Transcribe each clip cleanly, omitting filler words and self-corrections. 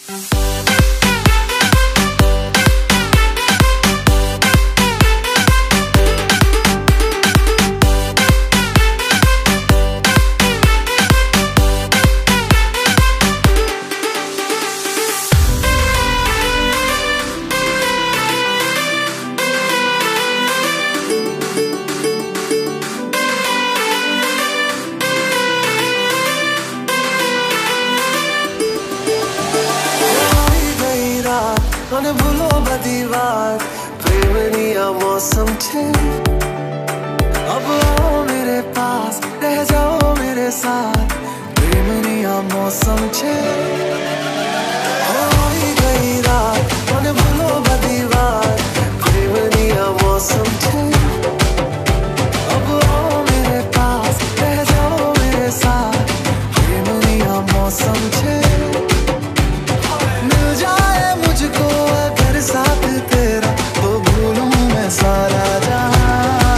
મને ભૂલો બધી વાત પ્રેમની આ मौसम છે अब आओ मेरे पास रह जाओ मेरे साथ प्रेमनी आ मौसम છે होई गई रात મને ભૂલો બધી વાત प्रेमनी आ मौसम છે अब आओ मेरे पास रह जाओ मेरे साथ प्रेमनी आ मौसम છે मिल जाए मुझको अगर साथ तेरा तो भूलूं मैं सारा जहां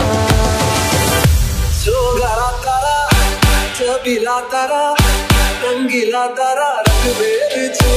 जोगरा तारा चबीला तारा रंगीला तारा रंग बेर